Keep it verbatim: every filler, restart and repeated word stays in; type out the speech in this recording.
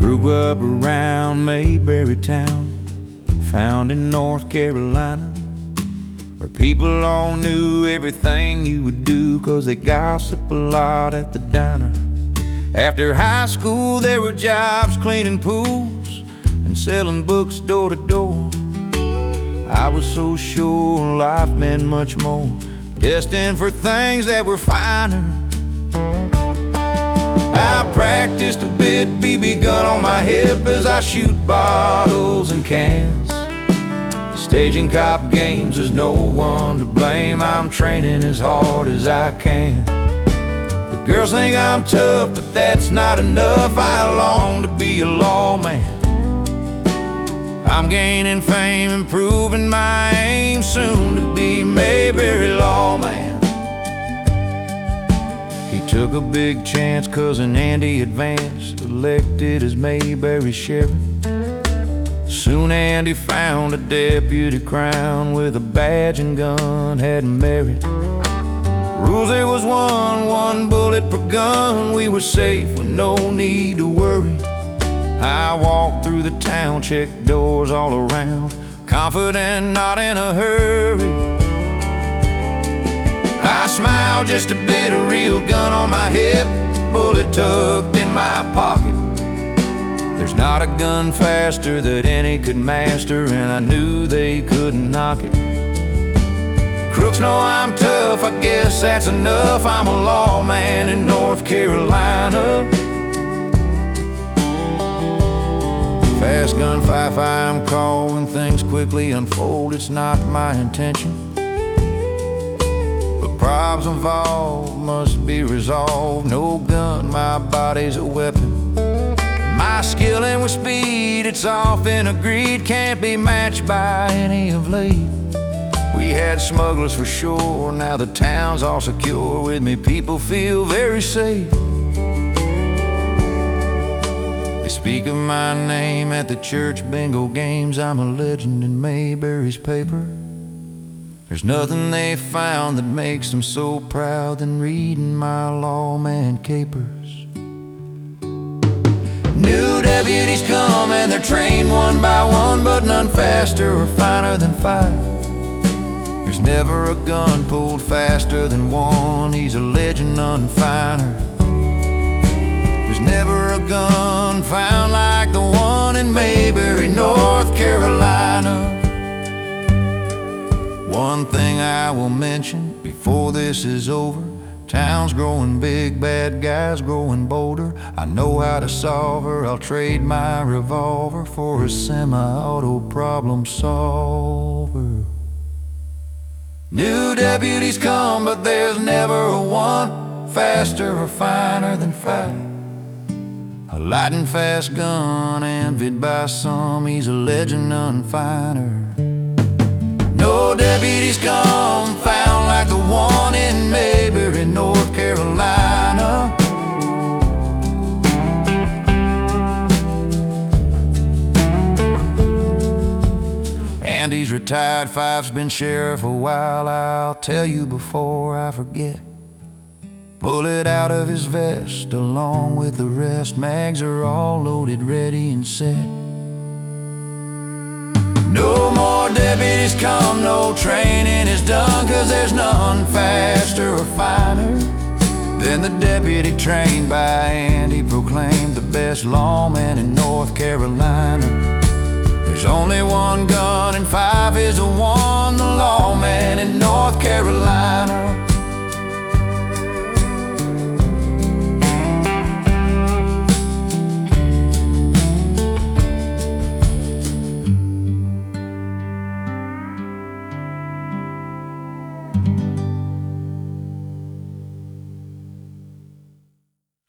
Grew up around Mayberry town, found in North Carolina, where people all knew everything you would do, 'cause they gossip a lot at the diner. After high school there were jobs cleaning pools and selling books door to door. I was so sure life meant much more, destined for things that were finer. I practiced a bit, B B gun on my hip as I shoot bottles and cans. Staging cop games, there's no one to blame. I'm training as hard as I can. The girls think I'm tough, but that's not enough. I long to be a lawman. I'm gaining fame, improving my aim, soon to be Mayberry lawman. He took a big chance, cousin Andy advanced, elected as Mayberry sheriff. Soon Andy found a deputy crown with a badge and gun, hadn't married. Rules there was one, one bullet per gun. We were safe with no need to worry. I walked through the town, checked doors all around, confident, not in a hurry. I smiled just a bit, a real gun on my hip, bullet tucked in my pocket. There's not a gun faster that any could master, and I knew they couldn't knock it. Crooks know I'm tough, I guess that's enough. I'm a lawman in North Carolina. Fast gun five, I'm called when things quickly unfold. It's not my intention, but problems involved must be resolved. No gun, my body's a weapon. My skill and with speed, it's often agreed, can't be matched by any of late. We had smugglers for sure, now the town's all secure. With me people feel very safe. They speak of my name at the church bingo games. I'm a legend in Mayberry's paper. There's nothing they found that makes them so proud than reading my lawman capers. New deputies come and they're trained one by one, but none faster or finer than five. There's never a gun pulled faster than one. He's a legend, none finer. There's never a gun found like the one in Mayberry, North Carolina. One thing I will mention before this is over: town's growing big, bad guys growing bolder. I know how to solve her, I'll trade my revolver for a semi-auto problem solver. New deputies come, but there's never a one faster or finer than five. A lightning fast gun, envied by some, he's a legend, none finer. No deputies come found like the one in Mayberry, North Carolina. Andy's retired, Five's been sheriff a while. I'll tell you before I forget. Bullet out of his vest along with the rest. Mags are all loaded, ready and set. No more deputies come, no training is done, 'cause there's none faster or finer than the deputy trained by Andy, proclaimed the best lawman in North Carolina. There's only one gun and Five is the one,